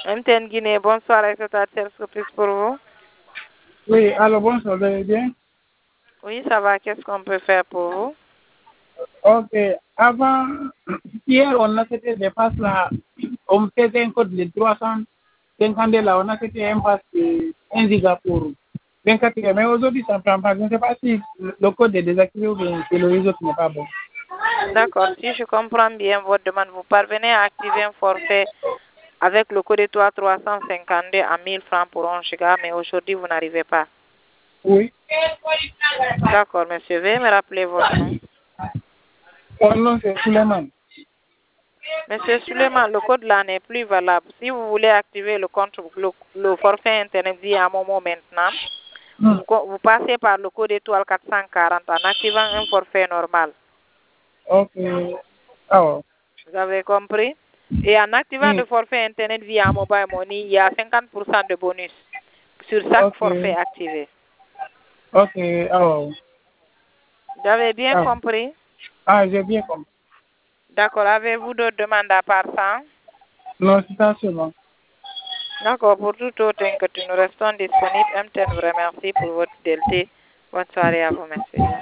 MTN Guinée, bonsoir, est-ce que tu as quelque chose pour vous? Oui, alors bonsoir, vous allez bien? Oui, ça va, qu'est-ce qu'on peut faire pour vous? Ok, avant, hier, on a fait des passes là, on faisait un code de 350 là, on a fait un pass de 1 giga pour 24 heures, mais aujourd'hui, ça ne prend pas. Je ne sais pas si le code est désactivé ou bien c'est le réseau qui n'est pas bon. D'accord, si je comprends bien votre demande, vous parvenez à activer un forfait avec le code étoile 352 à 1000 francs pour 1 giga, mais aujourd'hui, vous n'arrivez pas. Oui. D'accord, monsieur, veuillez me rappeler votre nom. Mon nom, c'est Suleiman. Monsieur Suleiman, le code là n'est plus valable. Si vous voulez activer le compte, le forfait Internet via Momo maintenant, vous passez par le code étoile 440 en activant un forfait normal. Ok. Ah, Vous avez compris? Et en activant le forfait Internet via Mobile Money, il y a 50% de bonus sur chaque forfait activé. Ok. Ah, Vous avez bien compris? Ah, j'ai bien compris. D'accord. Avez-vous d'autres demandes à part ça? Non, c'est ça seulement. D'accord. Pour tout autre que nous restons disponibles, MTN vous remercie pour votre fidélité. Bonne soirée à vous, monsieur.